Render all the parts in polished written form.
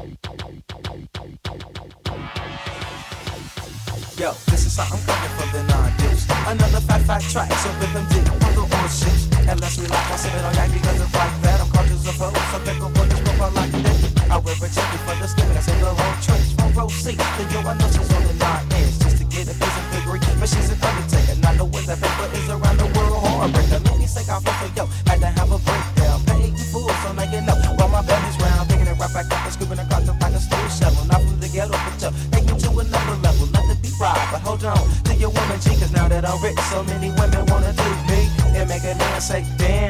Yo, this is something coming from the non-deuce. Another fat track, so rhythm deep on the oceans. And let's relax while sipping on yak because it's like that. I'm conscious of hoes, so pick up what is what I like that. I wear a jacket for the skin, I say the whole trench. From row C, then yo, I know she's on the 9 inch. Just to get a piece of degree, but she's an undertaker. Not know where that paper is around the world. Heartbreaker, made me sick, I feel for yo. Had to have a breakdown, paying you fools, so now you know. While my belly's round, picking it right back up and scooping a cotton like a steel shovel. Not from the ghetto, but yo, take me to another level. Let the beat ride, but hold on to your woman G, cause now that I'm rich, so many women wanna do me. And make a dance, say damn.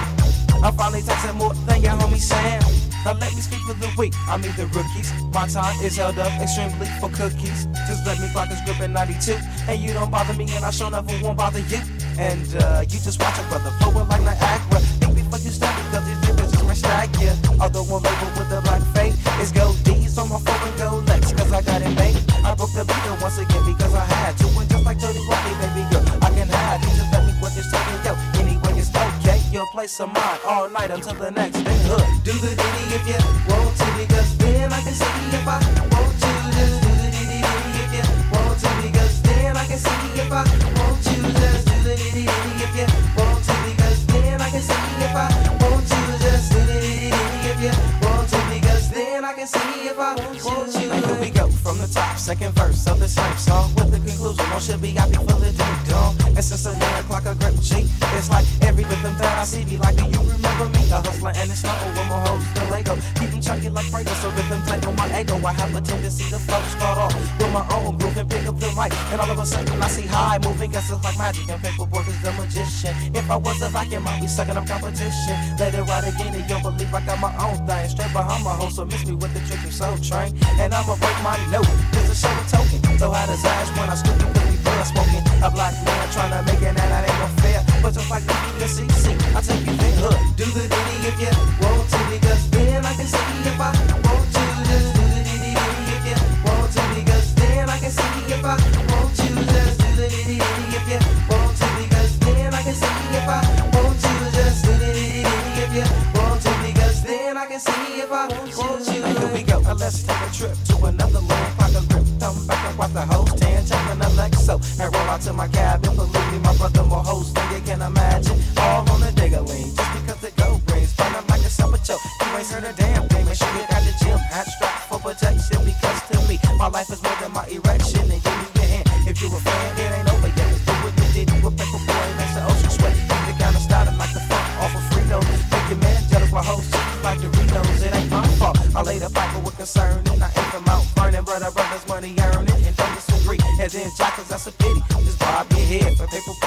I'm finally texting more than your homie Sam. Now let me speak for the week, I mean the rookies. My time is held up extremely for cookies. Just let me clock this grip in 92. And you don't bother me and I sure never won't bother you. And you just watch a brother flowing like Niagara. Think before you start because these niggas just my stack, yeah. Although one label with the black fade is gold D's on my phone and gold Lex, cause I got it made. I broke the beat once again because I had to. And just like 30 Rodney, baby girl, I can hide. You just let me what you're saying, yo. Anyway, it's okay. You'll play some mine all night until the next day. Do the ditty if you want to, because then I can see if I want to. Just do the ditty if you want to, because then I can see if I want to. Just do the ditty if you want to, because then I can see if I want to. Just do the ditty if you want to, because then I can see if I want to. Here we go from the top, second verse of the same song with the conclusion. No should be happy for the ding dong. And since the 9 o'clock a grip G, it's like every rhythm that I see be like, do you remember me? A hustler and it's not with my hoes, the Lego. Keep them chunky like Prego, so rhythm take on my ego. I have a tendency to flow, start off with my own groove and pick up the mic. And all of a sudden I see high moving, guess it's like magic. And paperwork is the magician. If I was a vacuum, I'd be sucking up competition. Let it ride again and you'll believe I got my own thing. Straight behind my host, so miss me with the trick and soul train. And I'ma break my note, just to show a token. So how does ash when I scoop you with me blood smoking? A black man trying to make it and that ain't no fair. But just like the CC, I take you there, do the ditty if you want to, because then I can see if I want to. Just do the ditty if you want to, because then I can see if I want to. Just do the ditty if you want to, because then I can see if I want to. Just do the ditty if you want to, because then I can see if I want to. Here we go, let's take a trip to another land, clock a grip, come back and watch the host tan, jumping a Lexo, and roll out to my cabin. Believe me, my brother more host than you can imagine. All on the digger-ling, just because the go brings burn up like a summer choke. You ain't heard a damn thing. Make sure you got the gym hat strapped for protection, because to me, my life is more than my erection. And give me your hand if you a fan, it ain't over yet. Let's do what you did with paper boy, makes the ocean sweat. Keep the kind of started like the funk off of Fritos. Make your man jealous while hoes like Doritos. It ain't my fault. I laid a fight with concern and I ain't from out burning, brother brothers money earning and don't disagree. And then jackals, that's a pity. Just bob your head for paper